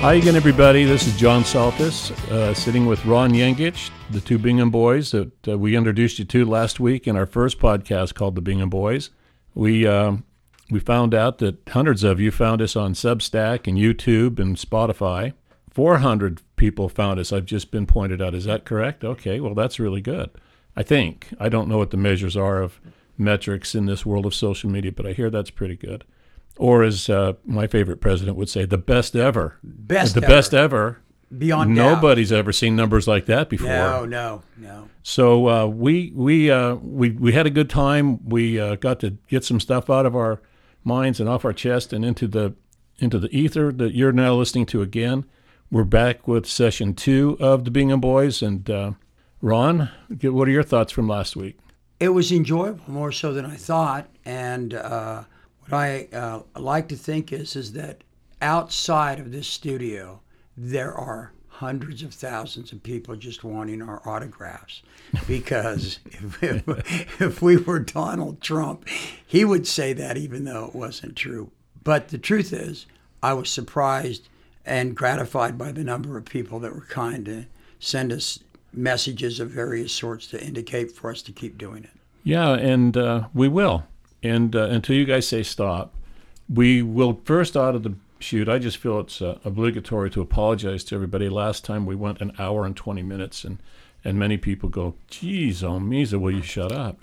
Hi again, everybody. This is John Saltis, sitting with Ron Yengich, the two Bingham Boys that we introduced you to last week in our first podcast called The Bingham Boys. We found out that hundreds of you found us on Substack and YouTube and Spotify. 400 people found us. I've just been pointed out. Is that correct? Okay, well, that's really good. I think. I don't know what the measures are of metrics in this world of social media, but I hear that's pretty good. Or as my favorite president would say, the best ever. Best ever. Beyond doubt. Nobody's ever seen numbers like that before. No. So we had a good time. We got to get some stuff out of our minds and off our chest and into the ether that you're now listening to again. We're back with session 2 of the Bingham Boys. And Ron, what are your thoughts from last week? It was enjoyable, more so than I thought. And what I like to think is that outside of this studio, there are hundreds of thousands of people just wanting our autographs. Because if we were Donald Trump, he would say that even though it wasn't true. But the truth is, I was surprised and gratified by the number of people that were kind to send us messages of various sorts to indicate for us to keep doing it. Yeah, and we will. And until you guys say stop, we will first out of the shoot. I just feel it's obligatory to apologize to everybody. Last time we went an hour and 20 minutes, and many people go, geez, oh, Misa, will you shut up?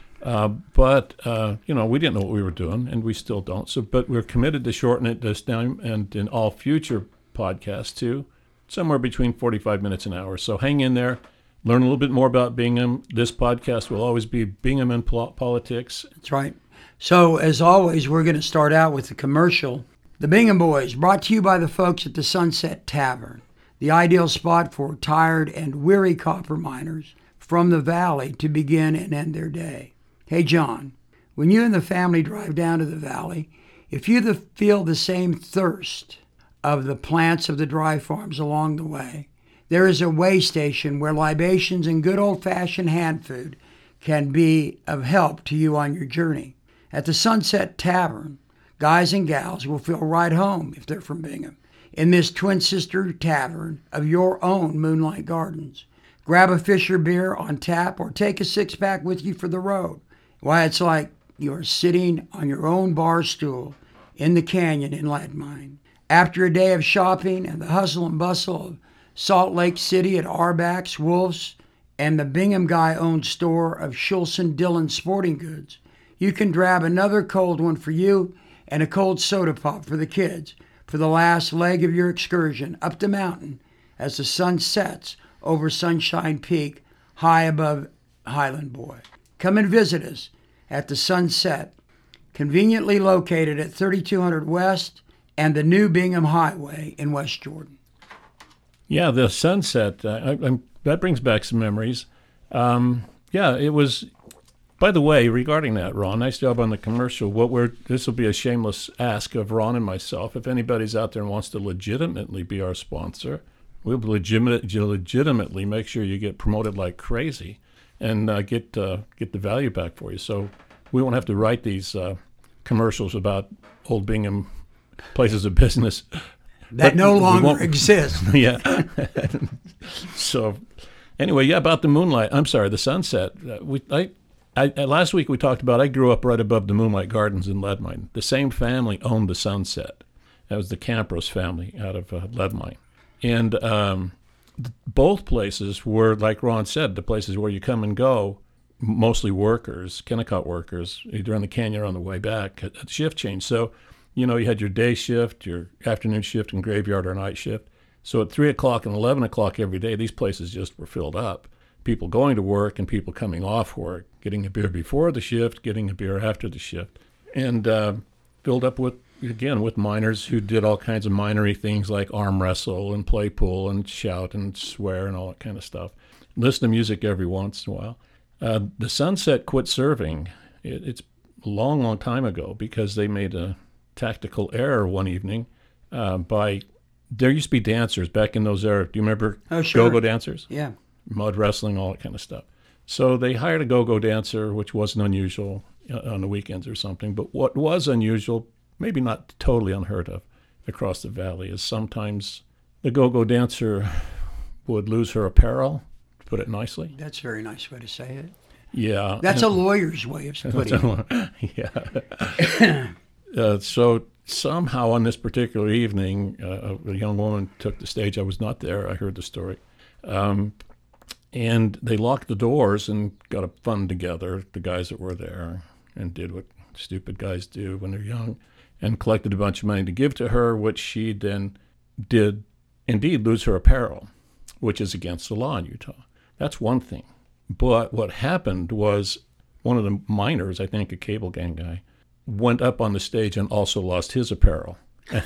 But we didn't know what we were doing, and we still don't. But we're committed to shorten it this time and in all future podcasts, too, somewhere between 45 minutes and an hour. So hang in there. Learn a little bit more about Bingham. This podcast will always be Bingham and Politics. That's right. So, as always, we're going to start out with the commercial. The Bingham Boys, brought to you by the folks at the Sunset Tavern, the ideal spot for tired and weary copper miners from the valley to begin and end their day. Hey, John, when you and the family drive down to the valley, if you feel the same thirst of the plants of the dry farms along the way, there is a way station where libations and good old-fashioned hand food can be of help to you on your journey. At the Sunset Tavern, guys and gals will feel right home if they're from Bingham, in this twin sister tavern of your own Moonlight Gardens. Grab a Fisher beer on tap or take a six-pack with you for the road. Why, it's like you're sitting on your own bar stool in the canyon in Lead Mine. After a day of shopping and the hustle and bustle of Salt Lake City at Arbax, Wolf's, and the Bingham Guy-owned store of Schulson Dillon Sporting Goods, you can grab another cold one for you and a cold soda pop for the kids for the last leg of your excursion up the mountain as the sun sets over Sunshine Peak high above Highland Boy. Come and visit us at the Sunset, conveniently located at 3200 West and the new Bingham Highway in West Jordan. Yeah, the Sunset, that brings back some memories. It was... By the way, regarding that, Ron, nice job on the commercial. This will be a shameless ask of Ron and myself. If anybody's out there and wants to legitimately be our sponsor, we'll legitimately make sure you get promoted like crazy and get the value back for you. So we won't have to write these commercials about old Bingham places of business that no longer exist. Yeah. So anyway, about the Sunset. Last week we talked about I grew up right above the Moonlight Gardens in Lead Mine. The same family owned the Sunset. That was the Campros family out of Lead Mine. And both places were, like Ron said, the places where you come and go, mostly workers, Kennecott workers, either on the canyon or on the way back at shift change. So, you had your day shift, your afternoon shift, and graveyard or night shift. So at 3 o'clock and 11 o'clock every day, these places just were filled up. People going to work and people coming off work, getting a beer before the shift, getting a beer after the shift, and filled up with miners who did all kinds of minery things like arm wrestle and play pool and shout and swear and all that kind of stuff. Listen to music every once in a while. The Sunset quit serving. It's a long, long time ago because they made a tactical error one evening there used to be dancers back in those eras. Do you remember go-go dancers? Yeah. Mud wrestling, all that kind of stuff. So they hired a go-go dancer, which wasn't unusual on the weekends or something. But what was unusual, maybe not totally unheard of across the valley, is sometimes the go-go dancer would lose her apparel, to put it nicely. That's a very nice way to say it. Yeah. That's a lawyer's way of putting it. Yeah. So somehow on this particular evening, a young woman took the stage. I was not there. I heard the story. And they locked the doors and got a fund together, the guys that were there, and did what stupid guys do when they're young, and collected a bunch of money to give to her, which she then did indeed lose her apparel, which is against the law in Utah. That's one thing. But what happened was one of the miners, I think a cable gang guy, went up on the stage and also lost his apparel.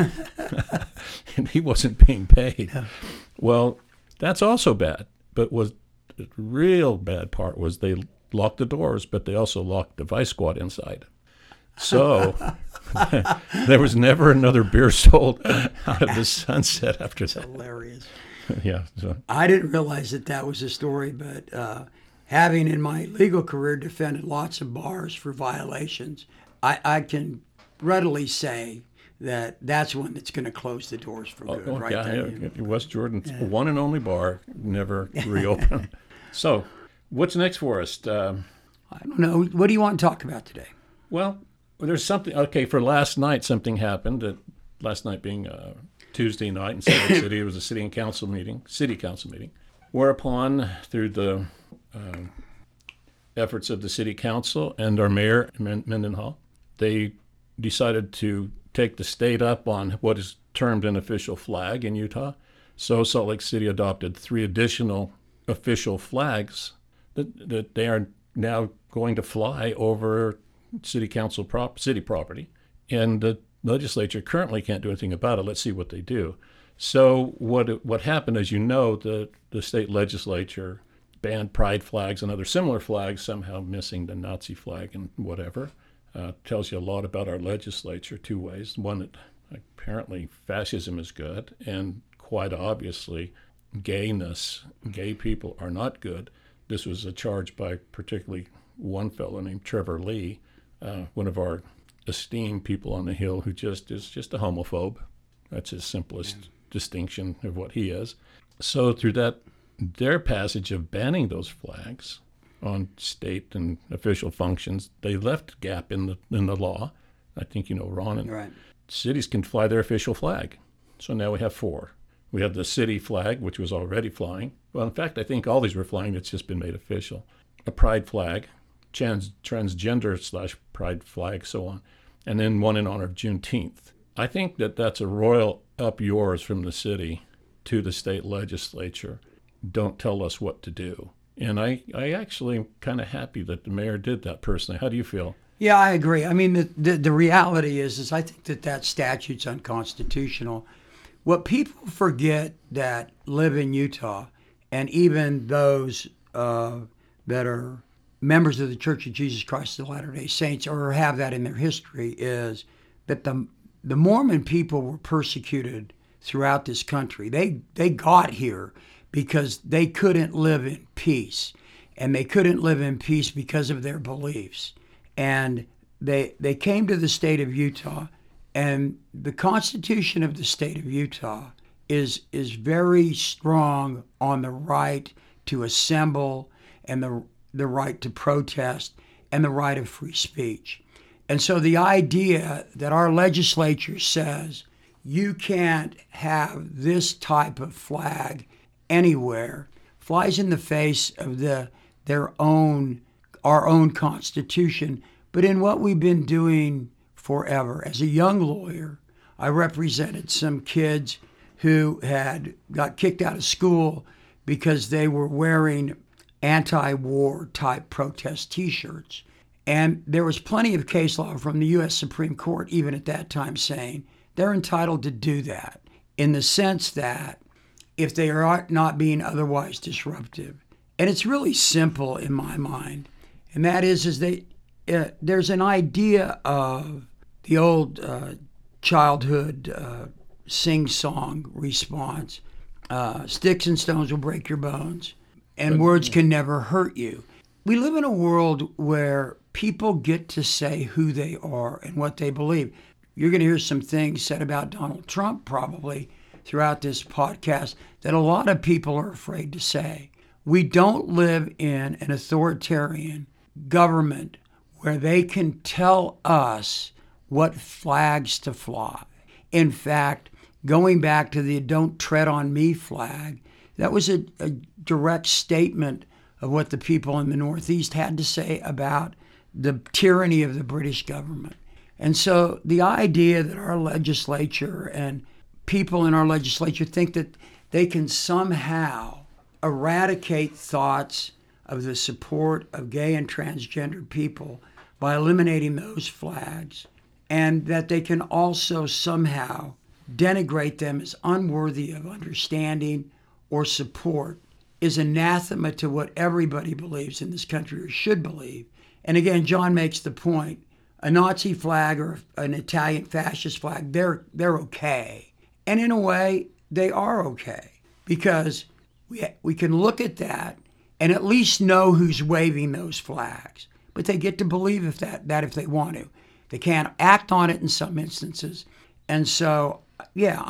And he wasn't being paid. Well, that's also bad. But the real bad part was they locked the doors, but they also locked the Vice Squad inside. So there was never another beer sold out of the Sunset after that. Hilarious. Yeah. So. I didn't realize that was a story, but having in my legal career defended lots of bars for violations, I can readily say that's one that's going to close the doors for good. Right there. West Jordan's one and only bar, never reopened. So what's next for us? I don't know. What do you want to talk about today? Well, there's something. Okay, for last night, something happened. Last night being Tuesday night in Salt Lake City, it was a city council meeting, whereupon through the efforts of the city council and our mayor, Mendenhall, they decided to take the state up on what is termed an official flag in Utah. So Salt Lake City adopted 3 additional official flags that they are now going to fly over city council city property. And the legislature currently can't do anything about it. Let's see what they do. So what happened, as you know, the state legislature banned pride flags and other similar flags, somehow missing the Nazi flag and whatever. Tells you a lot about our legislature 2 ways. One, that apparently fascism is good, and quite obviously gay people are not good. This was a charge by particularly one fellow named Trevor Lee, one of our esteemed people on the Hill, who is just a homophobe. That's his simplest distinction of what he is. So through their passage of banning those flags on state and official functions, they left a gap in the law. I think you know, Ron, and right. Cities can fly their official flag. So now we have 4. We have the city flag, which was already flying. Well, in fact, I think all these were flying. It's just been made official. A pride flag, transgender/pride flag, so on. And then one in honor of Juneteenth. I think that's a royal up yours from the city to the state legislature. Don't tell us what to do. And I actually am kind of happy that the mayor did that personally. How do you feel? Yeah, I agree. I mean, the reality is I think that statute's unconstitutional. What people forget that live in Utah, and even those that are members of the Church of Jesus Christ of Latter-day Saints or have that in their history, is that the Mormon people were persecuted throughout this country. They got here because they couldn't live in peace. And they couldn't live in peace because of their beliefs. And they came to the state of Utah, and the Constitution of the state of Utah is very strong on the right to assemble and the right to protest and the right of free speech. And so the idea that our legislature says you can't have this type of flag anywhere flies in the face of our own Constitution. But in what we've been doing forever, as a young lawyer, I represented some kids who had got kicked out of school because they were wearing anti-war type protest T-shirts. And there was plenty of case law from the U.S. Supreme Court, even at that time, saying they're entitled to do that in the sense that if they are not being otherwise disruptive. And it's really simple in my mind. And that is there's an idea of the old childhood sing-song response. Sticks and stones will break your bones, and words can never hurt you. We live in a world where people get to say who they are and what they believe. You're going to hear some things said about Donald Trump probably throughout this podcast that a lot of people are afraid to say. We don't live in an authoritarian government where they can tell us what flags to fly. In fact, going back to the "Don't Tread on Me" flag, that was a direct statement of what the people in the Northeast had to say about the tyranny of the British government. And so the idea that our legislature and people in our legislature think that they can somehow eradicate thoughts of the support of gay and transgender people by eliminating those flags, and that they can also somehow denigrate them as unworthy of understanding or support, is anathema to what everybody believes in this country or should believe. And again, John makes the point, a Nazi flag or an Italian fascist flag, they're okay. And in a way, they are okay, because we can look at that and at least know who's waving those flags. But they get to believe if that if they want to. They can't act on it in some instances. And so, yeah,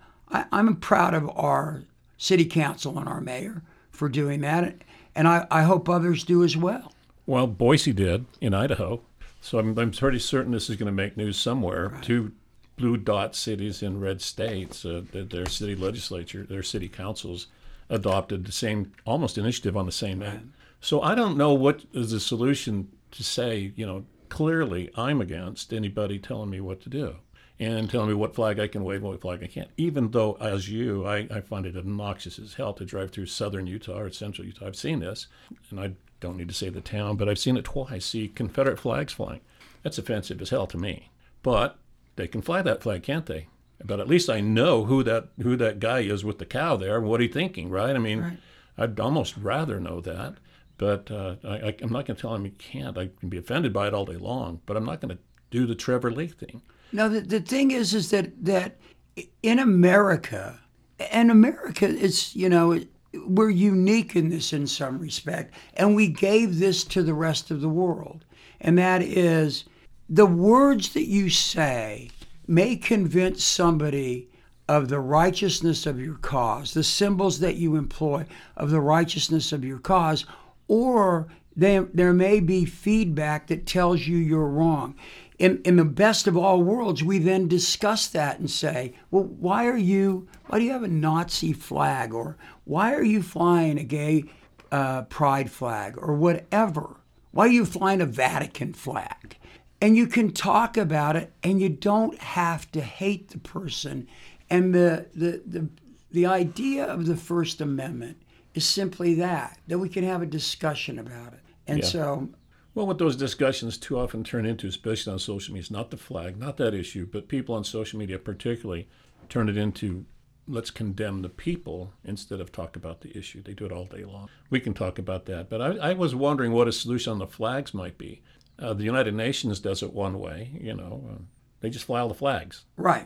I'm proud of our city council and our mayor for doing that. And I hope others do as well. Well, Boise did in Idaho. So I'm pretty certain this is going to make news somewhere. Right. 2 blue dot cities in red states, their city legislature, their city councils adopted the same almost initiative on the same day. So I don't know what is the solution to say, clearly I'm against anybody telling me what to do and telling me what flag I can wave and what flag I can't. Even though, as you, I find it obnoxious as hell to drive through southern Utah or central Utah. I've seen this, and I don't need to say the town, but I've seen it twice, see Confederate flags flying. That's offensive as hell to me. But they can fly that flag, can't they? But at least I know who that guy is with the cow there and what he's thinking, right? I mean, right. I'd almost rather know that. But I'm not going to tell him he can't. I can be offended by it all day long, but I'm not going to do the Trevor Lee thing. No, the thing is that in America, and America is, we're unique in this in some respect, and we gave this to the rest of the world. And that is, the words that you say may convince somebody of the righteousness of your cause, the symbols that you employ of the righteousness of your cause, or there may be feedback that tells you you're wrong. In the best of all worlds, we then discuss that and say, well, why do you have a Nazi flag? Or why are you flying a gay pride flag? Or whatever. Why are you flying a Vatican flag? And you can talk about it, and you don't have to hate the person. And the idea of the First Amendment is simply that we can have a discussion about it. And so... Well, what those discussions too often turn into, especially on social media, is not the flag, not that issue, but people on social media particularly turn it into, let's condemn the people instead of talk about the issue. They do it all day long. We can talk about that. But I was wondering what a solution on the flags might be. The United Nations does it one way, they just fly all the flags. Right.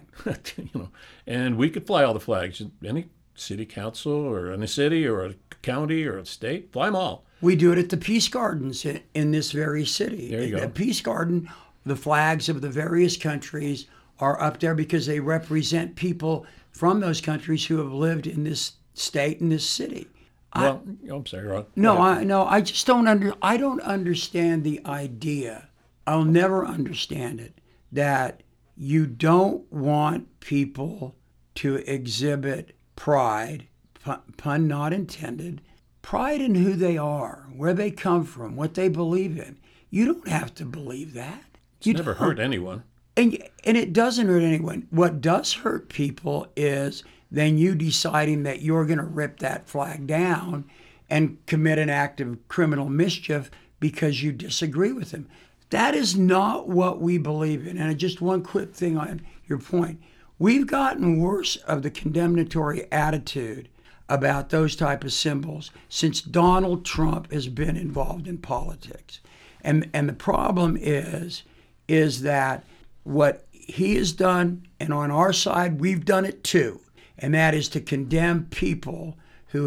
And we could fly all the flags. Any city council or in a city or a county or a state, fly them all. We do it at the Peace Gardens in this very city. There you go. At Peace Garden, the flags of the various countries are up there because they represent people from those countries who have lived in this state and this city. Well, I'm sorry, Ron. I just don't understand the idea. I'll never understand it, that you don't want people to exhibit pride, pun not intended, pride in who they are, where they come from, what they believe in. You don't have to believe that. It's never hurt anyone. And it doesn't hurt anyone. What does hurt people is then you deciding that you're going to rip that flag down and commit an act of criminal mischief because you disagree with them. That is not what we believe in. And just one quick thing on your point. We've gotten worse of the condemnatory attitude about those type of symbols since Donald Trump has been involved in politics. And the problem is that what he has done, and on our side, we've done it too, and that is to condemn people who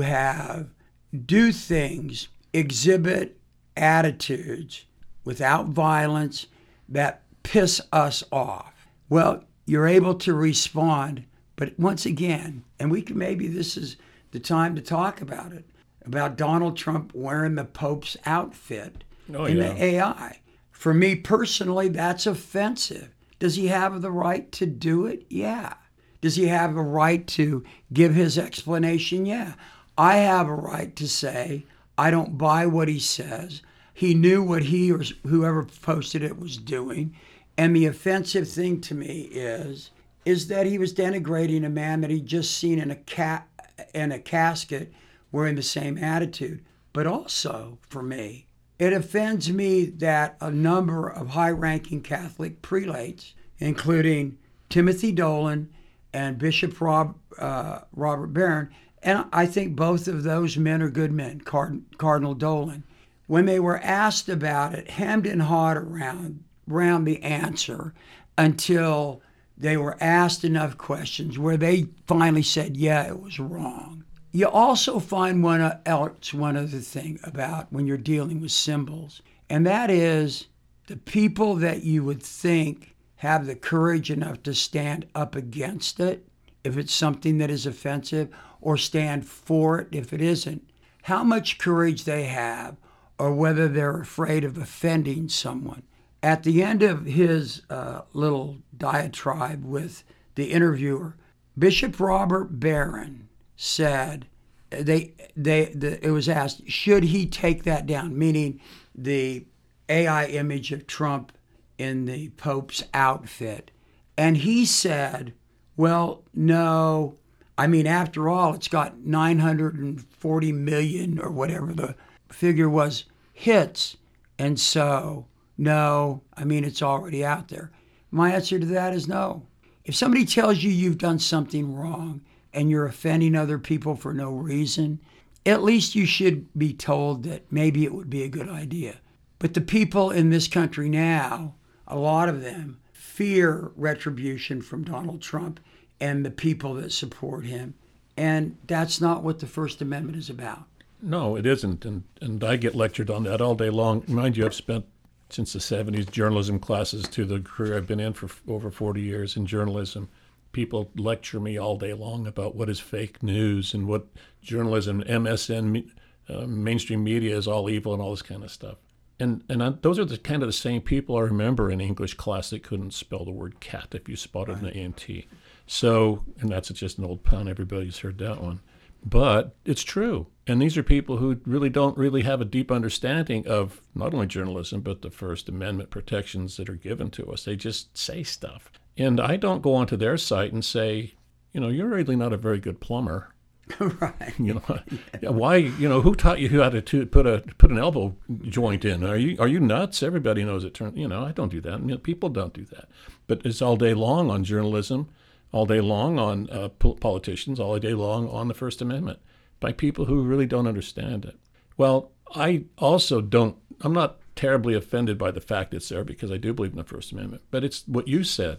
do things, exhibit attitudes without violence that piss us off. Well, you're able to respond But once again, and we can, maybe this is the time to talk about it, about Donald Trump wearing the Pope's outfit in the AI. For me personally, that's offensive. Does he have the right to do it? Yeah. Does he have a right to give his explanation? Yeah. I have a right to say, I don't buy what he says. He knew what he or whoever posted it was doing. And the offensive thing to me is that he was denigrating a man that he'd just seen in a casket wearing the same attitude. But also, for me, it offends me that a number of high-ranking Catholic prelates, including Timothy Dolan and Bishop Robert Barron, and I think both of those men are good men, Cardinal Dolan, when they were asked about it, hemmed and hawed around the answer until they were asked enough questions where they finally said, yeah, it was wrong. You also find one other thing about when you're dealing with symbols, and that is the people that you would think have the courage enough to stand up against it if it's something that is offensive, or stand for it if it isn't, how much courage they have, or whether they're afraid of offending someone. At the end of his little diatribe with the interviewer, Bishop Robert Barron said, it was asked, should he take that down, meaning the AI image of Trump in the Pope's outfit. And he said, well, no. I mean, after all, it's got 940 million or whatever the figure was hits. And so, no, I mean, it's already out there. My answer to that is no. If somebody tells you you've done something wrong and you're offending other people for no reason, at least you should be told that maybe it would be a good idea. But the people in this country now, a lot of them, fear retribution from Donald Trump and the people that support him. And that's not what the First Amendment is about. No, it isn't. And I get lectured on that all day long. Mind you, I've spent since the 70s journalism classes to the career I've been in for over 40 years in journalism. People lecture me all day long about what is fake news and what journalism, MSN, mainstream media is all evil and all this kind of stuff. And those are the kind of the same people I remember in English class that couldn't spell the word cat if you spotted an A&T. So, and that's just an old pun. Everybody's heard that one. But it's true. And these are people who don't really have a deep understanding of not only journalism, but the First Amendment protections that are given to us. They just say stuff. And I don't go onto their site and say, you're really not a very good plumber. Right. Why? Who taught you how to put an elbow joint in? Are you nuts? Everybody knows it. I don't do that. People don't do that. But it's all day long on journalism, all day long on politicians, all day long on the First Amendment by people who really don't understand it. Well, I also don't. I'm not terribly offended by the fact it's there because I do believe in the First Amendment. But it's what you said.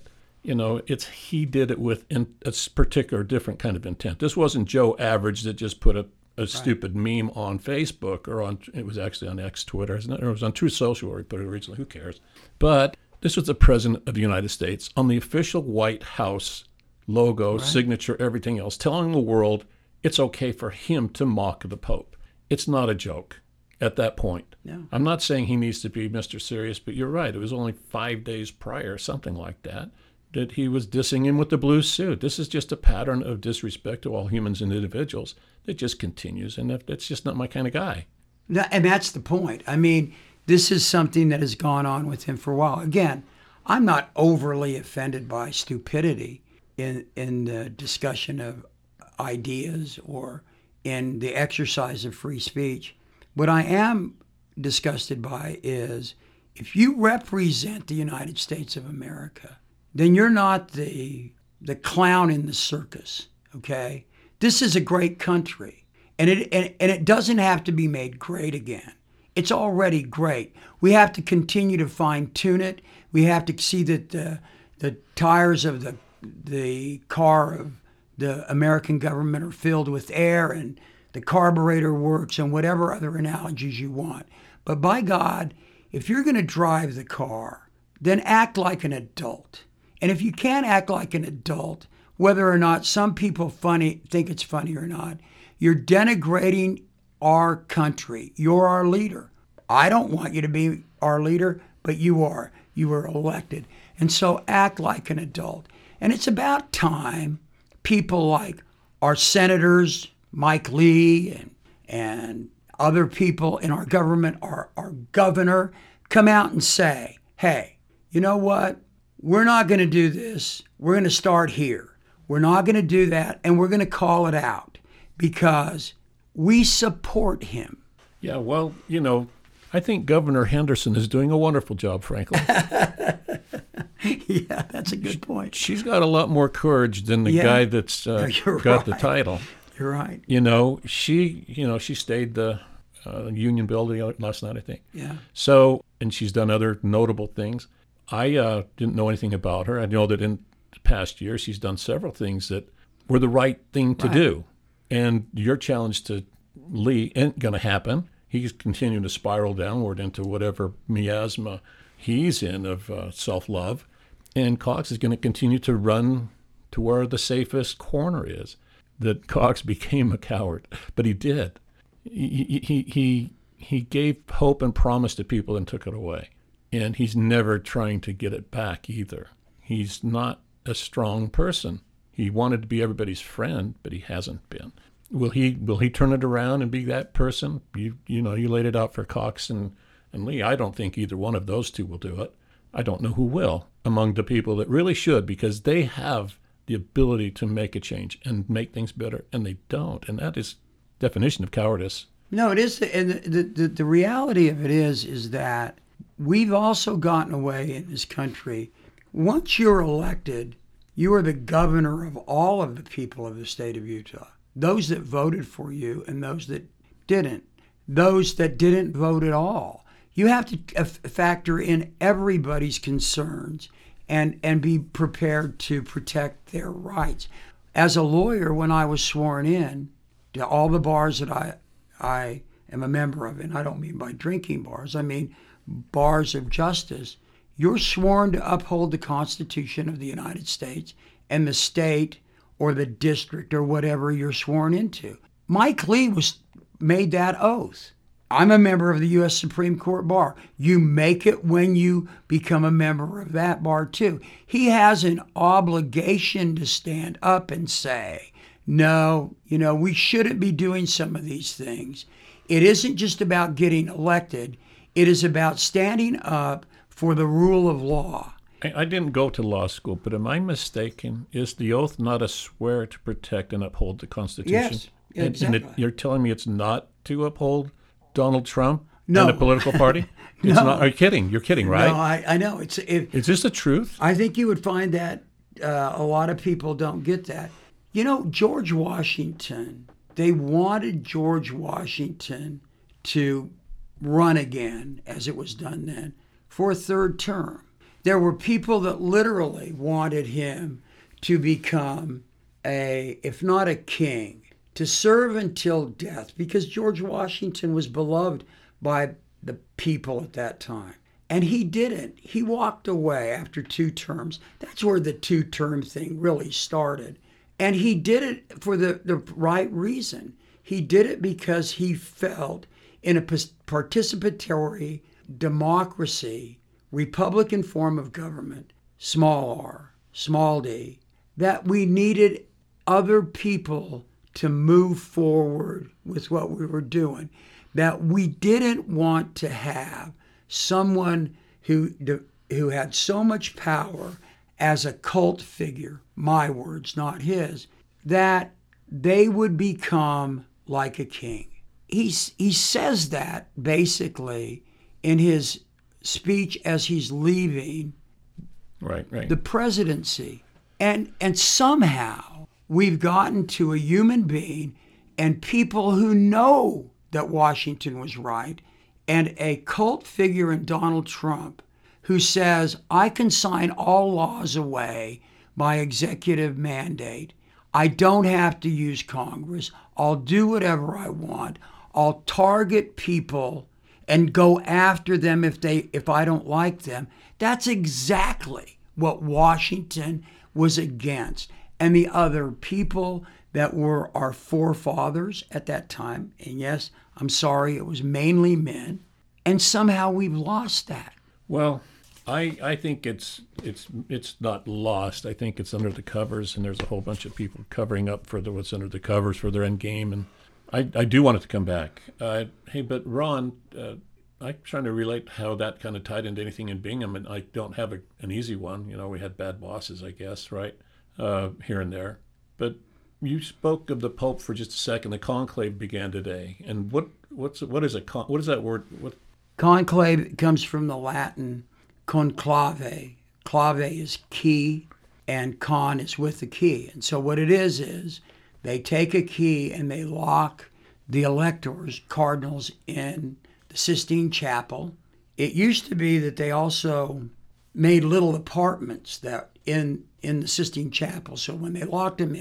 He did it with a particular different kind of intent. This wasn't Joe Average that just put a stupid meme on Facebook it was actually on X, Twitter, isn't it? Or it was on Truth Social where he put it originally. Who cares? But this was the President of the United States on the official White House logo, signature, everything else, telling the world it's okay for him to mock the Pope. It's not a joke at that point. No. I'm not saying he needs to be Mr. Serious, but you're right. It was only 5 days prior, something like that he was dissing him with the blue suit. This is just a pattern of disrespect to all humans and individuals that just continues, and that's just not my kind of guy. And that's the point. I mean, this is something that has gone on with him for a while. Again, I'm not overly offended by stupidity in the discussion of ideas or in the exercise of free speech. What I am disgusted by is if you represent the United States of America, then you're not the clown in the circus, okay? This is a great country, and it doesn't have to be made great again. It's already great. We have to continue to fine-tune it. We have to see that the tires of the car of the American government are filled with air and the carburetor works and whatever other analogies you want. But by God, if you're going to drive the car, then act like an adult. And if you can't act like an adult, whether or not some people think it's funny or not. You're denigrating our country. You're our leader. I don't want you to be our leader, but you are. You were elected. And so act like an adult. And it's about time people like our senators, Mike Lee, and other people in our government, our governor, come out and say, hey, you know what? We're not going to do this. We're going to start here. We're not going to do that, and we're going to call it out because we support him. Yeah, well, I think Governor Henderson is doing a wonderful job, frankly. Yeah, that's a good point. She's got a lot more courage than the guy that's got the title. You're right. She stayed the Union building last night, I think. Yeah. So, and she's done other notable things. I didn't know anything about her. I know that in the past year she's done several things that were the right thing to do. And your challenge to Lee ain't going to happen. He's continuing to spiral downward into whatever miasma he's in of self-love. And Cox is going to continue to run to where the safest corner is. That Cox became a coward, but he did. He gave hope and promise to people and took it away. And he's never trying to get it back either. He's not a strong person. He wanted to be everybody's friend, but he hasn't been. Will he turn it around and be that person? You laid it out for Cox and Lee. I don't think either one of those two will do it. I don't know who will among the people that really should, because they have the ability to make a change and make things better, and they don't. And that is definition of cowardice. No, it is. And the reality of it is that we've also gotten away in this country. Once you're elected, you are the governor of all of the people of the state of Utah. Those that voted for you and those that didn't. Those that didn't vote at all. You have to factor in everybody's concerns and be prepared to protect their rights. As a lawyer, when I was sworn in to all the bars that I am a member of, and I don't mean by drinking bars, I mean bars of justice, you're sworn to uphold the Constitution of the United States and the state or the district or whatever you're sworn into. Mike Lee made that oath. I'm a member of the U.S. Supreme Court bar. You make it when you become a member of that bar too. He has an obligation to stand up and say, no, we shouldn't be doing some of these things. It isn't just about getting elected. It is about standing up for the rule of law. I didn't go to law school, but am I mistaken? Is the oath not a swear to protect and uphold the Constitution? Yes, exactly. And you're telling me it's not to uphold Donald Trump and the political party? No. It's not. Are you kidding? You're kidding, right? No, I know. Is this the truth? I think you would find that a lot of people don't get that. George Washington, they wanted George Washington to run again, as it was done then, for a third term. There were people that literally wanted him to become if not a king, to serve until death, because George Washington was beloved by the people at that time. And he didn't. He walked away after 2 terms. That's where the 2-term thing really started. And he did it for the right reason. He did it because he felt in a participatory democracy, Republican form of government, small r, small d, that we needed other people to move forward with what we were doing. That we didn't want to have someone who had so much power as a cult figure, my words, not his, that they would become like a king. He says that basically in his speech as he's leaving the presidency. And somehow we've gotten to a human being and people who know that Washington was right, and a cult figure in Donald Trump who says, I can sign all laws away by executive mandate. I don't have to use Congress. I'll do whatever I want. I'll target people and go after them if I don't like them. That's exactly what Washington was against. and the other people that were our forefathers at that time. And yes, I'm sorry, it was mainly men. And somehow we've lost that. Well, I think it's not lost. I think it's under the covers, and there's a whole bunch of people covering up for what's under the covers for their end game. And I do want it to come back. Hey, but Ron, I'm trying to relate how that kind of tied into anything in Bingham, and I don't have an easy one. You know, we had bad bosses, I guess, right, here and there. But you spoke of the Pope for just a second. The conclave began today, and what is that word? What? Conclave comes from the Latin conclave. Clave is key, and con is with the key. And so what it is they take a key and they lock the electors, cardinals, in the Sistine Chapel. It used to be that they also made little apartments that in the Sistine Chapel. So when they locked them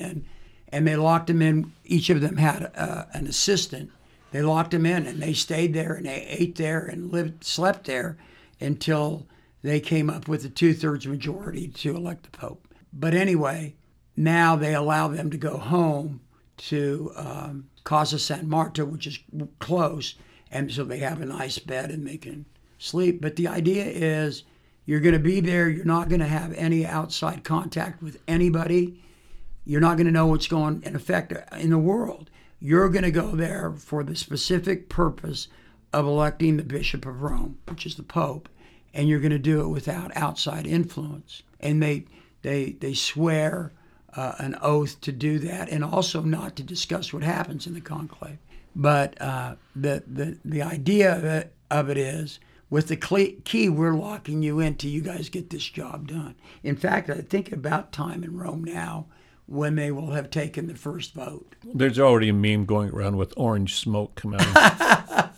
in, each of them had an assistant. They locked them in, and they stayed there, and they ate there, and slept there until they came up with a 2/3 majority to elect the Pope. But anyway, now they allow them to go home to Casa San Marta, which is close, and so they have a nice bed and they can sleep. But the idea is you're going to be there. You're not going to have any outside contact with anybody. You're not going to know what's going in effect in the world. You're going to go there for the specific purpose of electing the Bishop of Rome, which is the Pope, and you're going to do it without outside influence. And they swear an oath to do that, and also not to discuss what happens in the conclave. But the idea of it is, with the key, we're locking you in till you guys get this job done. In fact, I think about time in Rome now when they will have taken the first vote. There's already a meme going around with orange smoke coming out.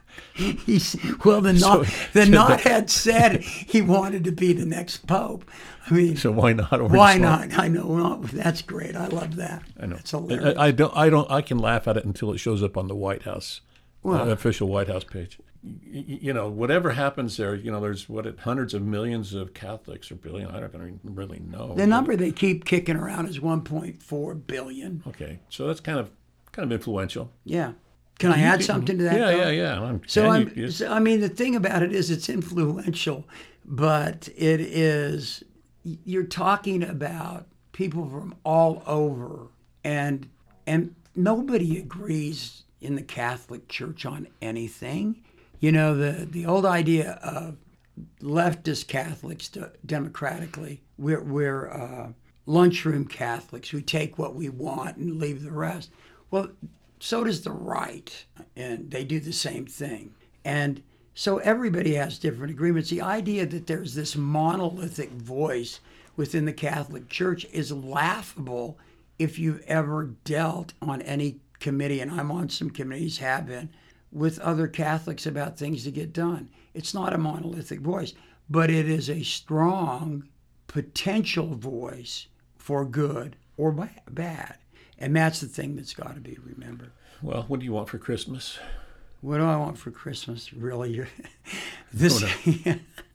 The knot had said he wanted to be the next pope. I mean, so why not orange why smoke? not? I know. Well, that's great. I love that. I know. It's hilarious. I can laugh at it until it shows up on the White House, official White House page. You know, whatever happens there, you know, there's hundreds of millions of Catholics, or billion, I don't even really know. The number they keep kicking around is 1.4 billion. Okay, so that's kind of influential. Yeah. Can I add something to that? Yeah. I mean, the thing about it is it's influential, but it is, you're talking about people from all over, and nobody agrees in the Catholic Church on anything. You know, the old idea of leftist Catholics democratically, we're lunchroom Catholics. We take what we want and leave the rest. Well, so does the right, and they do the same thing. And so everybody has different agreements. The idea that there's this monolithic voice within the Catholic Church is laughable if you've ever dealt on any committee, and I'm on some committees, have been, with other Catholics about things to get done. It's not a monolithic voice, but it is a strong potential voice for good or bad. And that's the thing that's got to be remembered. Well, what do you want for Christmas? What do I want for Christmas? Really? This? Yeah.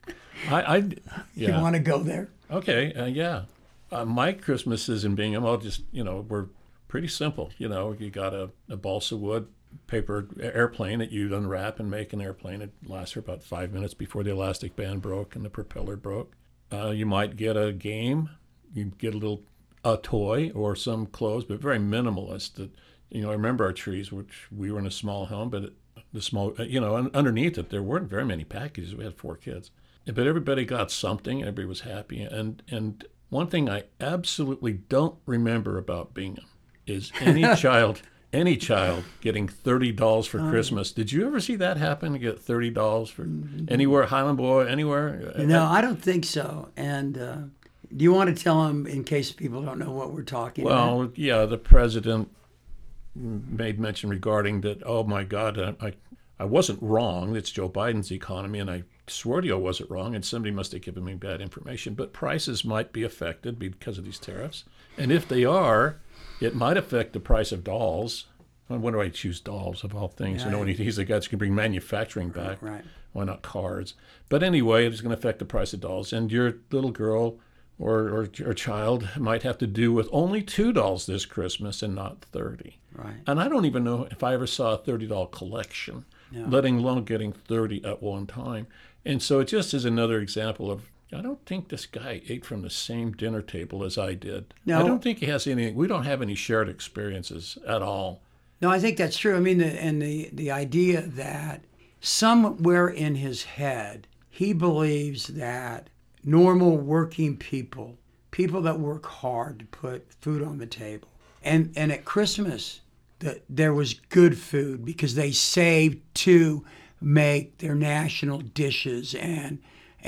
You want to go there? Okay, yeah. My Christmas is in Bingham. We're pretty simple. You know, you got a balsa wood paper airplane that you'd unwrap and make an airplane. It lasts for about 5 minutes before the elastic band broke and the propeller broke. You might get a game. You get a toy or some clothes, but very minimalist. I remember our trees, which we were in a small home, but underneath it, there weren't very many packages. We had 4 kids. But everybody got something. Everybody was happy. And one thing I absolutely don't remember about Bingham is any child getting $30 for Christmas. Did you ever see that happen? You get $30 for anywhere, Highland Boy, anywhere? No, I don't think so. And do you want to tell them, in case people don't know what we're talking about? Well, yeah, the president made mention regarding that, oh my God, I wasn't wrong. It's Joe Biden's economy, and I swore to you I wasn't wrong, and somebody must have given me bad information. But prices might be affected because of these tariffs. And if they are, it might affect the price of dolls. When do I choose dolls of all things? Yeah, he's the guy that can bring manufacturing back. Right. Why not cars? But anyway, it's going to affect the price of dolls. And your little girl or child might have to do with only $2 this Christmas and not 30. Right. And I don't even know if I ever saw a $30 collection, letting alone getting 30 at one time. And so it just is another example of, I don't think this guy ate from the same dinner table as I did. No. I don't think he has any, we don't have any shared experiences at all. No, I think that's true. I mean, the idea that somewhere in his head, he believes that normal working people that work hard to put food on the table, and at Christmas, that there was good food because they saved to make their national dishes and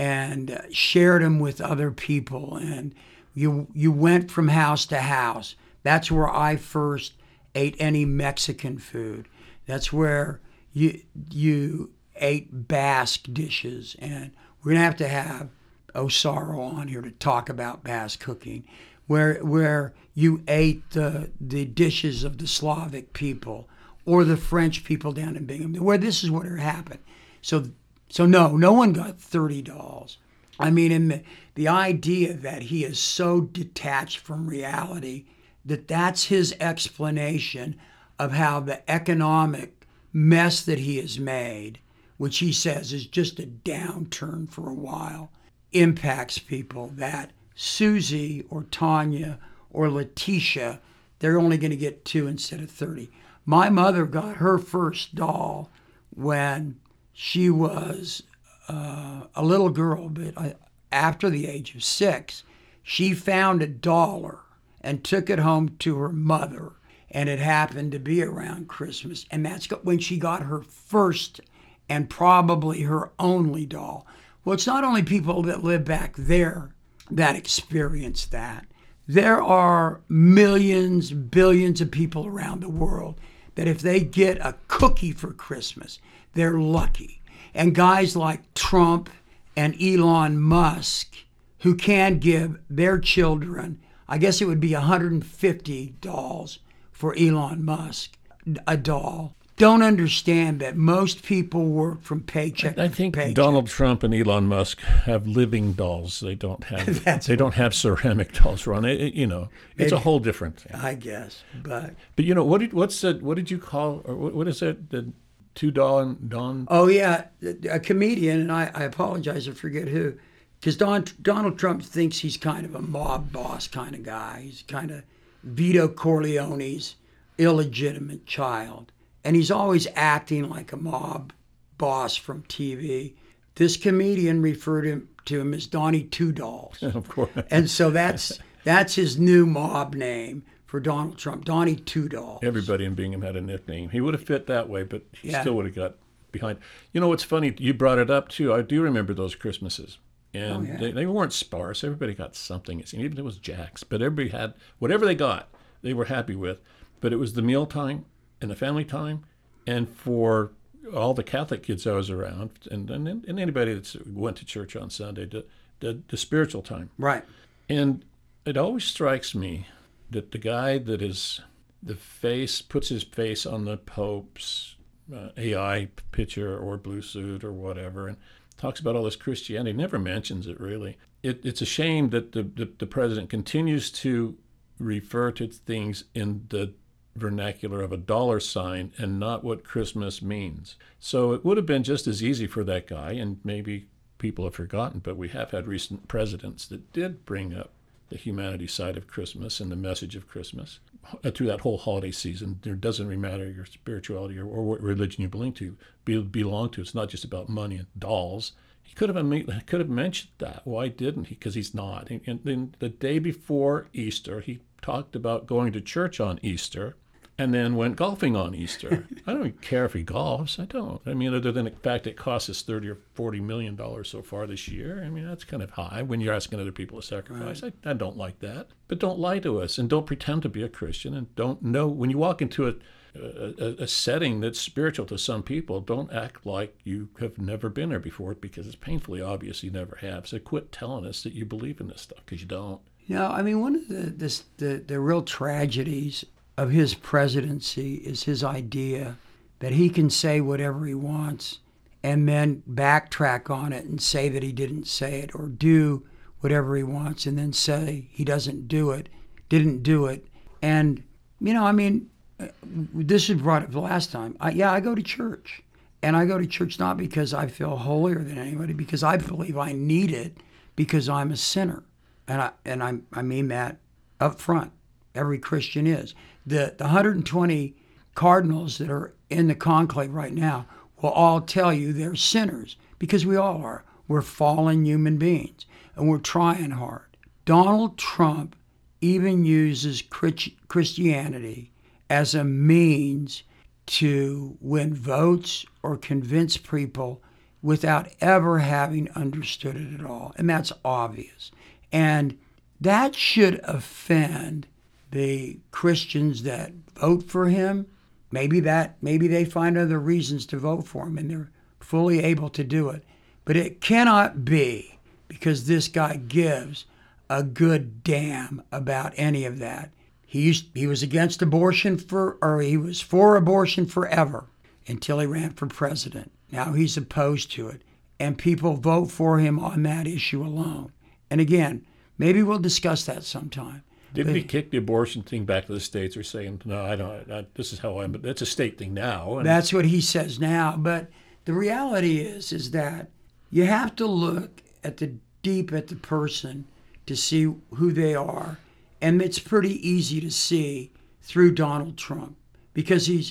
shared them with other people, and you went from house to house. That's where I first ate any Mexican food. That's where you ate Basque dishes, and we're gonna have to have Osaro on here to talk about Basque cooking, where you ate the dishes of the Slavic people or the French people down in Binghamton, where this is what had happened. So no one got $30. I mean, and the idea that he is so detached from reality that's his explanation of how the economic mess that he has made, which he says is just a downturn for a while, impacts people, that Susie or Tanya or Letitia, they're only going to get 2 instead of 30. My mother got her first doll when she was a little girl, but after the age of 6, she found $1 and took it home to her mother, and it happened to be around Christmas, and that's when she got her first and probably her only doll. Well, it's not only people that live back there that experience that. There are millions, billions of people around the world that if they get a cookie for Christmas, they're lucky. And guys like Trump and Elon Musk, who can give their children, I guess it would be $150 for Elon Musk, a doll, don't understand that most people work from paycheck to I think paycheck. Donald Trump and Elon Musk have living dolls. They don't have don't have ceramic dolls, Ron. It's a whole different thing. I guess, but what did you call, or what is it, the $2 Oh yeah, a comedian, and I apologize, I forget who, because Donald Trump thinks he's kind of a mob boss kind of guy. He's kind of Vito Corleone's illegitimate child. And he's always acting like a mob boss from TV. This comedian referred to him as Donnie Two Dolls. Of course. And so that's his new mob name for Donald Trump, Donnie Two Dolls. Everybody in Bingham had a nickname. He would have fit that way, but he still would have got behind. You know what's funny? You brought it up too. I do remember those Christmases. And they weren't sparse. Everybody got something. Even if it was Jack's. But everybody had whatever they got, they were happy with. But it was the meal time and the family time, and for all the Catholic kids I was around, and anybody that went to church on Sunday, the spiritual time. Right. And it always strikes me that the guy that is puts his face on the Pope's AI picture or blue suit or whatever, and talks about all this Christianity, never mentions it really. It's a shame that the president continues to refer to things in the vernacular of a dollar sign and not what Christmas means. So it would have been just as easy for that guy, and maybe people have forgotten, but we have had recent presidents that did bring up the humanity side of Christmas and the message of Christmas through that whole holiday season. It doesn't really matter your spirituality or what religion you belong to. It's not just about money and dolls. He could have mentioned that. Why didn't he? Because he's not. And then the day before Easter, he talked about going to church on Easter, and then went golfing on Easter. I don't care if he golfs. I don't. I mean, other than the fact it costs us $30 or $40 million so far this year. I mean, that's kind of high when you're asking other people to sacrifice. Right. I don't like that. But don't lie to us, and don't pretend to be a Christian, and don't know when you walk into a setting that's spiritual to some people, don't act like you have never been there before, because it's painfully obvious you never have. So quit telling us that you believe in this stuff, because you don't. I mean, one of the real tragedies of his presidency is his idea that he can say whatever he wants and then backtrack on it and say that he didn't say it, or do whatever he wants and then say he didn't do it. And, this was brought up the last time. I go to church. And I go to church not because I feel holier than anybody, because I believe I need it because I'm a sinner. And I mean that up front. Every Christian is. The 120 cardinals that are in the conclave right now will all tell you they're sinners, because we all are. We're fallen human beings, and we're trying hard. Donald Trump even uses Christianity as a means to win votes or convince people without ever having understood it at all. And that's obvious. And that should offend the Christians that vote for him. Maybe they find other reasons to vote for him and they're fully able to do it. But it cannot be because this guy gives a good damn about any of that. He was against abortion he was for abortion forever until he ran for president. Now he's opposed to it. And people vote for him on that issue alone. And again, maybe we'll discuss that sometime. Didn't he kick the abortion thing back to the states, or saying, no, I don't, this is how I'm, but that's a state thing now. And that's what he says now. But the reality is that you have to look at the person to see who they are. And it's pretty easy to see through Donald Trump, because he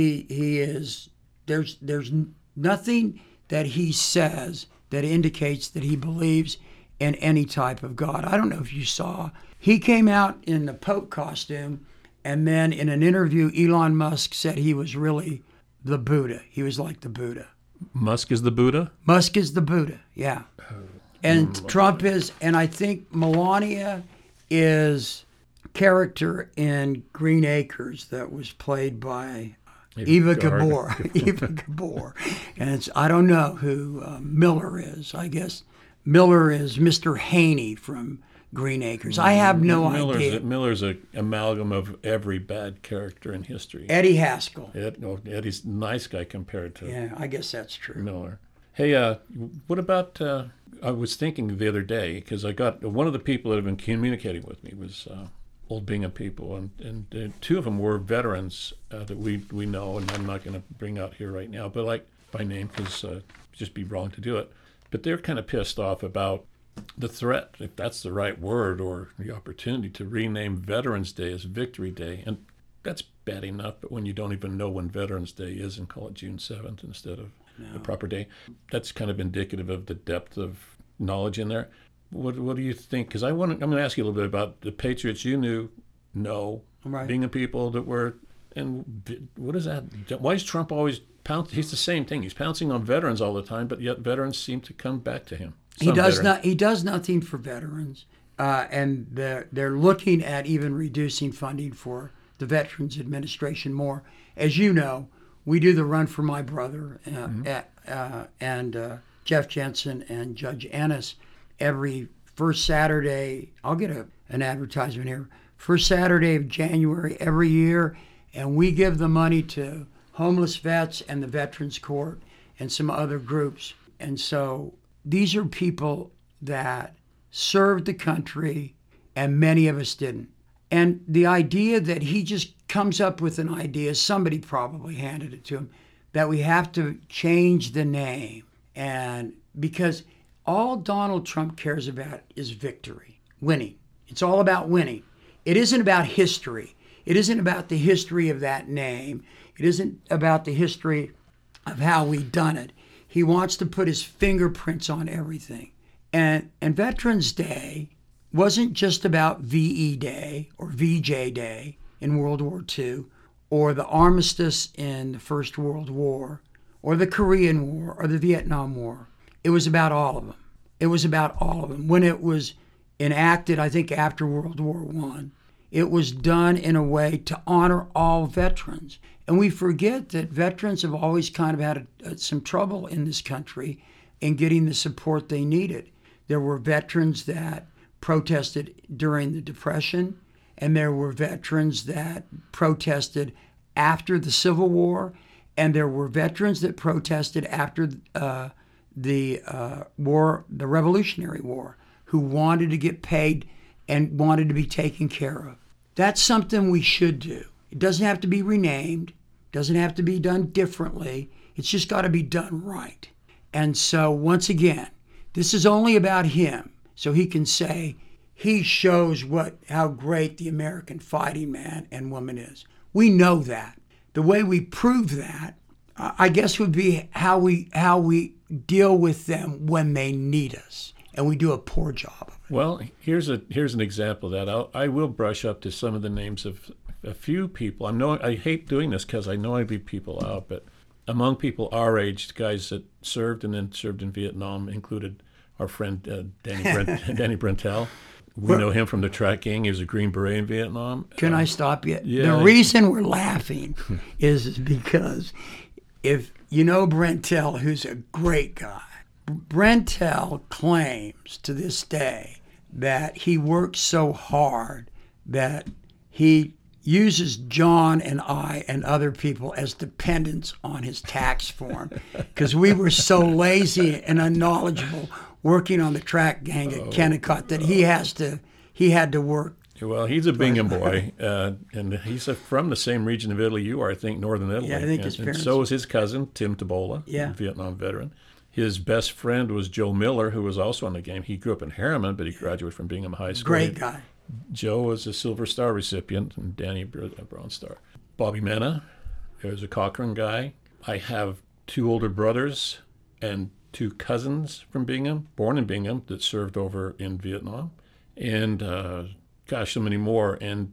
is, there's nothing that he says that indicates that he believes in any type of God. I don't know if you saw, he came out in the Pope costume, and then in an interview, Elon Musk said he was really the Buddha. He was like the Buddha. Musk is the Buddha? Musk is the Buddha, yeah. And Trump is, and I think Melania is character in Green Acres that was played by Eva Gabor. Eva Gabor. And I don't know who Miller is. I guess Miller is Mr. Haney from Green Acres. I have no idea. Miller's an amalgam of every bad character in history. Eddie Haskell. Eddie's a nice guy compared to Yeah, I guess that's true. Miller. Hey, what about, I was thinking the other day, because I got, one of the people that have been communicating with me was Old Bingham people, and two of them were veterans that we know, and I'm not going to bring out here right now, but like by name, because it'd just be wrong to do it. But they're kind of pissed off about the threat, if that's the right word, or the opportunity to rename Veterans Day as Victory Day. And that's bad enough, but when you don't even know when Veterans Day is and call it June 7th instead of the proper day, that's kind of indicative of the depth of knowledge in there. What do you think? Because I'm going to ask you a little bit about the patriots you know, right, being the people that were, and what is that? Why is Trump always pouncing? He's the same thing. He's pouncing on veterans all the time, but yet veterans seem to come back to him. He does nothing for veterans, and they're looking at even reducing funding for the Veterans Administration more. As you know, we do the Run for My Brother and Jeff Jensen and Judge Ennis every first Saturday. I'll get an advertisement here. First Saturday of January every year, and we give the money to homeless vets and the Veterans Court and some other groups. And so these are people that served the country, and many of us didn't. And the idea that he just comes up with an idea, somebody probably handed it to him, that we have to change the name. And because all Donald Trump cares about is victory, winning. It's all about winning. It isn't about history. It isn't about the history of that name. It isn't about the history of how we've done it. He wants to put his fingerprints on everything. And Veterans Day wasn't just about VE Day or VJ Day in World War II, or the armistice in the First World War, or the Korean War, or the Vietnam War. It was about all of them. It was about all of them. When it was enacted, I think after World War I, it was done in a way to honor all veterans. And we forget that veterans have always kind of had some trouble in this country in getting the support they needed. There were veterans that protested during the Depression, and there were veterans that protested after the Civil War, and there were veterans that protested after the Revolutionary War, who wanted to get paid and wanted to be taken care of. That's something we should do. It doesn't have to be renamed, doesn't have to be done differently. It's just got to be done right. And so once again, this is only about him, so he can say he shows how great the American fighting man and woman is. We know that. The way we prove that, I guess, would be how we deal with them when they need us, and we do a poor job of it. Well, here's an example of that. I will brush up to some of the names of a few people. I hate doing this because I know I leave people out, but among people our age, guys that served and then served in Vietnam, included our friend Danny Brentel. We know him from the track gang. He was a Green Beret in Vietnam. Can I stop you? Yeah. The reason we're laughing is because if you know Brentel, who's a great guy, Brentel claims to this day that he works so hard that he uses John and I and other people as dependents on his tax form because we were so lazy and unknowledgeable working on the track gang at Kennecott that he had to work. Well, he's a Bingham boy, and he's from the same region of Italy you are, I think, northern Italy. Yeah, I think his and parents. so is his cousin, Tim Tabola, Yeah. a Vietnam veteran. His best friend was Joe Miller, who was also on the game. He grew up in Harriman, but he graduated from Bingham High School. Great guy. Joe was a Silver Star recipient, and Danny a Bronze Star. Bobby Mena, there's a Cochrane guy. I have 2 older brothers and 2 cousins from Bingham, born in Bingham, that served over in Vietnam. And so many more. And,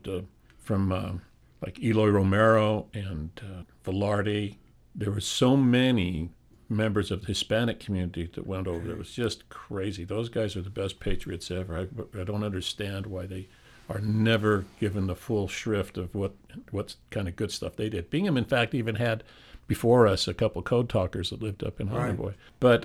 from like Eloy Romero and Velarde, there were so many members of the Hispanic community that went over there. It was just crazy. Those guys are the best patriots ever. I don't understand why they are never given the full shrift of what kind of good stuff they did. Bingham, in fact, even had before us a couple code talkers that lived up in Honeyboy. Right. But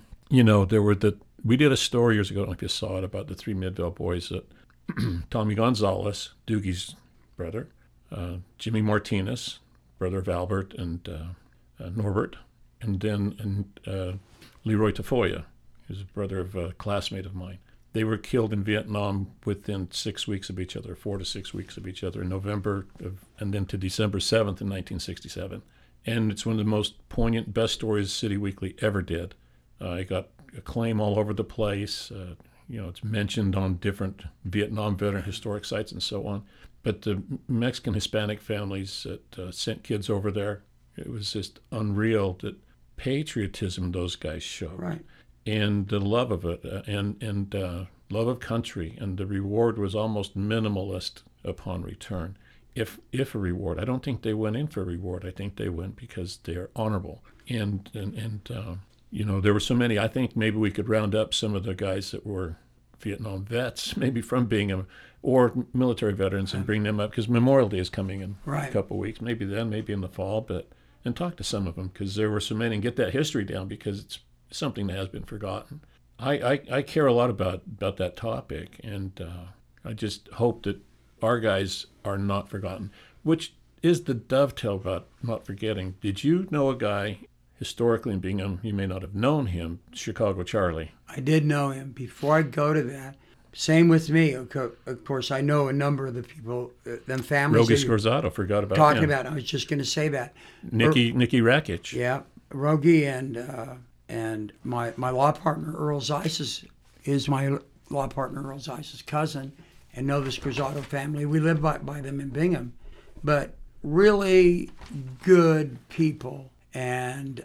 we did a story years ago, I don't know if you saw it, about the 3 Midvale boys that Tommy Gonzalez, Doogie's brother, Jimmy Martinez, brother of Albert and Norbert, and then Leroy Tafoya, who's a brother of a classmate of mine. They were killed in Vietnam within 6 weeks of each other, 4 to 6 weeks of each other, in November and then to December 7th in 1967. And it's one of the most poignant, best stories City Weekly ever did. It got acclaim all over the place. It's mentioned on different Vietnam veteran historic sites and so on. But the Mexican Hispanic families that sent kids over there, it was just unreal that patriotism those guys showed. Right. And the love of it, and love of country, and the reward was almost minimalist upon return. If a reward, I don't think they went in for a reward. I think they went because they're honorable. And there were so many. I think maybe we could round up some of the guys that were Vietnam vets, maybe from Bingham or military veterans, and bring them up, because Memorial Day is coming in a couple of weeks. Maybe then, maybe in the fall, and talk to some of them, because there were so many, and get that history down, because it's something that has been forgotten. I care a lot about that topic, and I just hope that our guys are not forgotten, which is the dovetail about not forgetting. Did you know a guy historically in Bingham? You may not have known him, Chicago Charlie. I did know him. Before I go to that, same with me. Of course, I know a number of the people, them families. Rogie Scorzato, forgot about talking him. about. I was just going to say that. Nicky Rakic. Yeah, Rogie and my law partner Earl Zeiss is my law partner Earl Zeiss's cousin, and know the Scorzato family. We live by them in Bingham, but really good people, and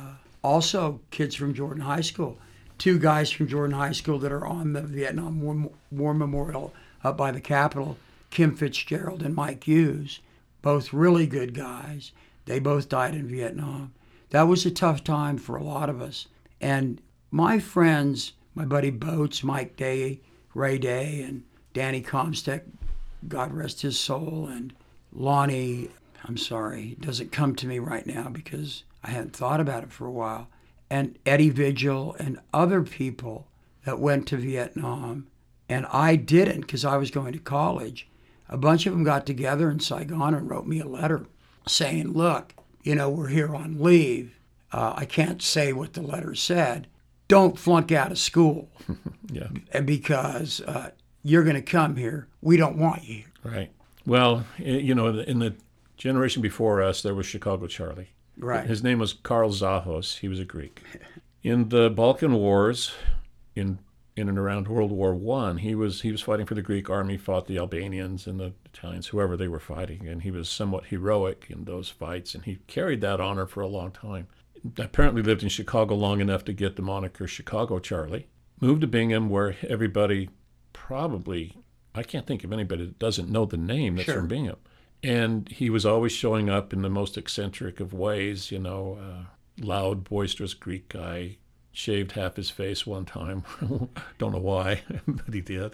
also kids from Jordan High School. 2 guys from Jordan High School that are on the Vietnam War Memorial up by the Capitol, Kim Fitzgerald and Mike Hughes, both really good guys. They both died in Vietnam. That was a tough time for a lot of us. And my friends, my buddy Boats, Mike Day, Ray Day, and Danny Comstock, God rest his soul, and Lonnie, I'm sorry, it doesn't come to me right now because I hadn't thought about it for a while, and Eddie Vigil and other people that went to Vietnam, and I didn't because I was going to college. A bunch of them got together in Saigon and wrote me a letter saying, look, we're here on leave. I can't say what the letter said, don't flunk out of school. Yeah. And because you're going to come here, we don't want you here. Right. Well, you know, in the generation before us, there was Chicago Charlie. Right. His name was Karl Zahos. He was a Greek. In the Balkan Wars, in and around World War I, he was fighting for the Greek army, fought the Albanians and the Italians, whoever they were fighting, and he was somewhat heroic in those fights, and he carried that honor for a long time. Apparently lived in Chicago long enough to get the moniker Chicago Charlie. Moved to Bingham, where everybody probably, I can't think of anybody that doesn't know the name that's from Bingham. And he was always showing up in the most eccentric of ways, you know, loud, boisterous Greek guy, shaved half his face one time. Don't know why, but he did.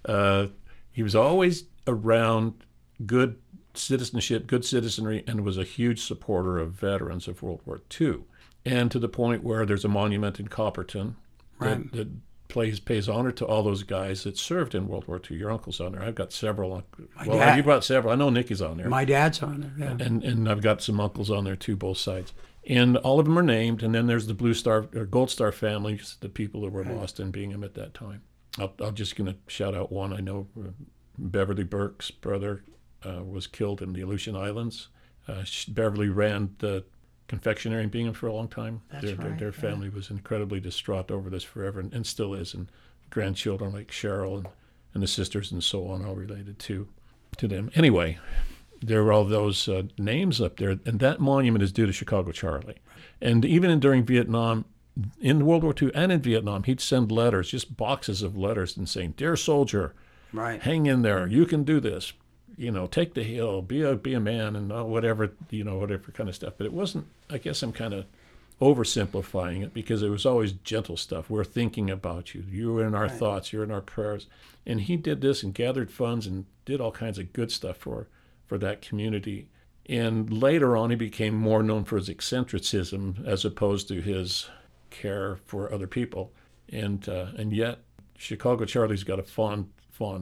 He was always around good citizenship, good citizenry, and was a huge supporter of veterans of World War II. And to the point where there's a monument in Copperton that pays honor to all those guys that served in World War II. Your uncle's on there. I've got several. Well, you brought several. I know Nicky's on there. My dad's on there, yeah. And I've got some uncles on there too, both sides. And all of them are named. And then there's the Blue Star or Gold Star families, the people that were lost in Bingham at that time. I'm just going to shout out one. I know Beverly Burke's brother was killed in the Aleutian Islands. Beverly ran the confectionery in Bingham for a long time. Their family was incredibly distraught over this forever, and still is. And grandchildren like Cheryl and the sisters and so on, all related to them. Anyway, there were all those names up there, and that monument is due to Chicago Charlie. And even during Vietnam, in World War II and in Vietnam, he'd send letters, just boxes of letters, and saying, "Dear soldier, hang in there. You can do this. You know, take the hill, be a man," and whatever kind of stuff. But it wasn't, I guess I'm kind of oversimplifying it, because it was always gentle stuff. We're thinking about you. You're in our thoughts. You're in our prayers. And he did this and gathered funds and did all kinds of good stuff for that community. And later on, he became more known for his eccentricism as opposed to his care for other people. And yet, Chicago Charlie's got a fond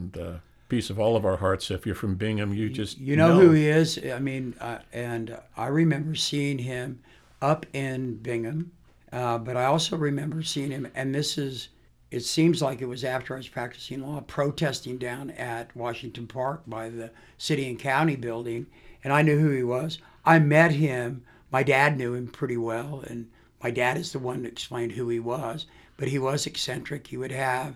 piece of all of our hearts. If you're from Bingham, you know who he is. I mean, and I remember seeing him up in Bingham, but I also remember seeing him, and it seems like it was after I was practicing law, protesting down at Washington Park by the city and county building, and I knew who he was. I met him. My dad knew him pretty well, and my dad is the one that explained who he was, but he was eccentric. He would have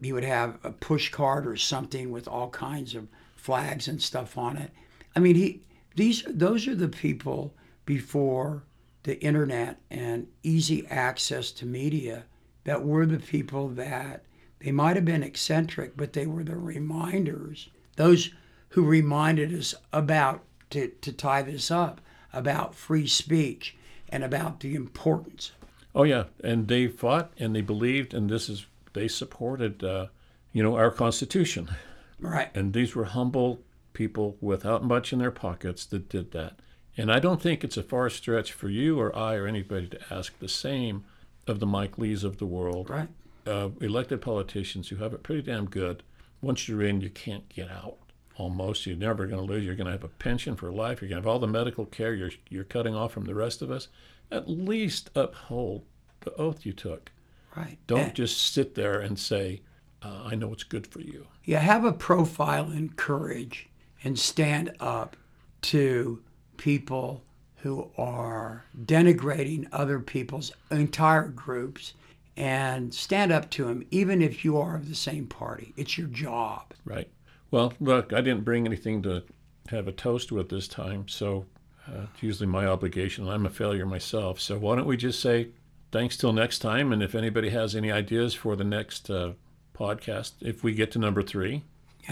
a push cart or something with all kinds of flags and stuff on it. I mean, those are the people before the internet and easy access to media that were the people that they might have been eccentric, but they were the reminders, those who reminded us about, to tie this up, about free speech and about the importance. Oh, yeah. And they fought and they believed, and they supported, our Constitution. Right. And these were humble people without much in their pockets that did that. And I don't think it's a far stretch for you or I or anybody to ask the same of the Mike Lees of the world. Right. Elected politicians who have it pretty damn good. Once you're in, you can't get out. Almost. You're never going to lose. You're going to have a pension for life. You're going to have all the medical care you're cutting off from the rest of us. At least uphold the oath you took. Right. Don't just sit there and say, I know what's good for you. You have a profile in courage and stand up to people who are denigrating other people's entire groups, and stand up to them, even if you are of the same party. It's your job. Right. Well, look, I didn't bring anything to have a toast with this time, so it's usually my obligation. I'm a failure myself. So why don't we just say thanks till next time, and if anybody has any ideas for the next podcast, if we get to number 3,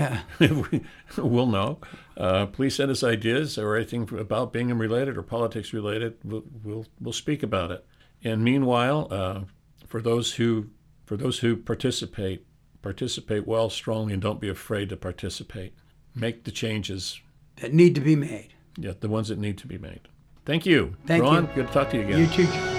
we'll know. Please send us ideas or anything about Bingham related or politics related. We'll speak about it. And meanwhile, for those who participate well, strongly, and don't be afraid to participate. Make the changes that need to be made. Yeah, the ones that need to be made. Thank you. Thank Ron, you. Good to talk to you again. You too, John.